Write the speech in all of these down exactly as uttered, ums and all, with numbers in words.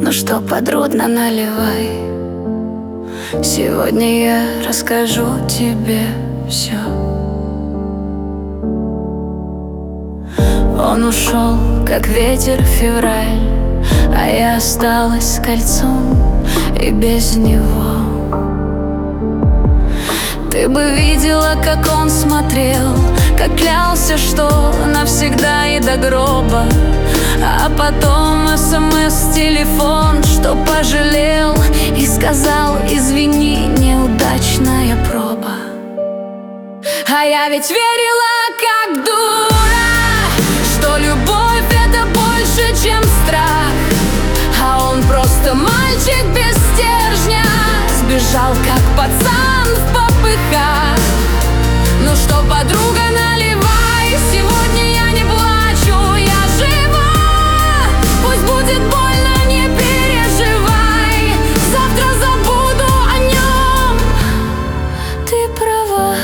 Ну что, подруга, наливай. Сегодня я расскажу тебе все. Он ушел, как ветер в февраль, а я осталась с кольцом и без него. Ты бы видела, как он смотрел, как клялся, что навсегда и до гроба. А потом смс, телефон, что пожалел и сказал: извини, неудачная проба. А я ведь верила, как дура, что любовь — это больше, чем страх. А он просто мальчик без стержня, сбежал, как пацан в попыхах. Ну что, подруга, наливай. Сегодня я не плачу, я жива. Пусть будет больно, не переживай. Завтра забуду о нем. Ты права.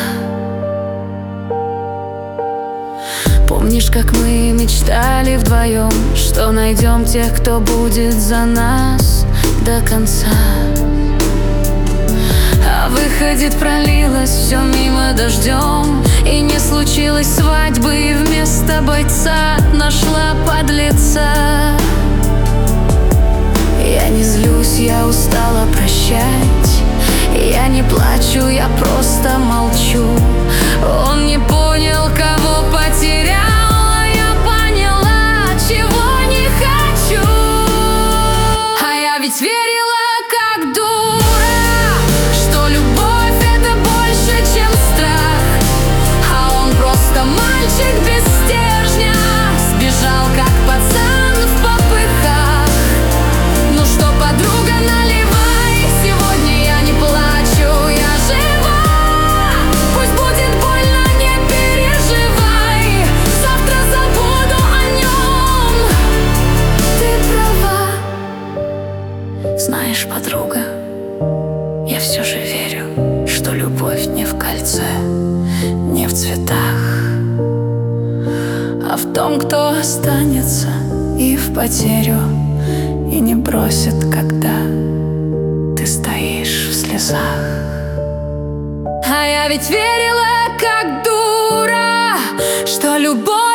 Помнишь, как мы мечтали вдвоем, что найдем тех, кто будет за нас до конца? А выходит, пролилось все мимо дождем, и не случилось свадьбы, и вместо бойца нашла подлеца. Я не злюсь, я устала прощать. Я не плачу, я просто молчу. Он не понял, кого потерял, а я поняла, чего не хочу. А я ведь верила, как дура, что любовь — это больше, чем страх. А он просто мальчик без стержня, сбежал, как пацан в попыхах. Ну что, подруга, наливай. Сегодня я не плачу, я жива. Пусть будет больно, не переживай. Завтра забуду о нем. Ты права. Знаешь, подруга, я все же верю, что любовь не в кольце, не в цветах, а в том, кто останется и в потерю, и не бросит, когда ты стоишь в слезах. А я ведь верила, как дура, что любовь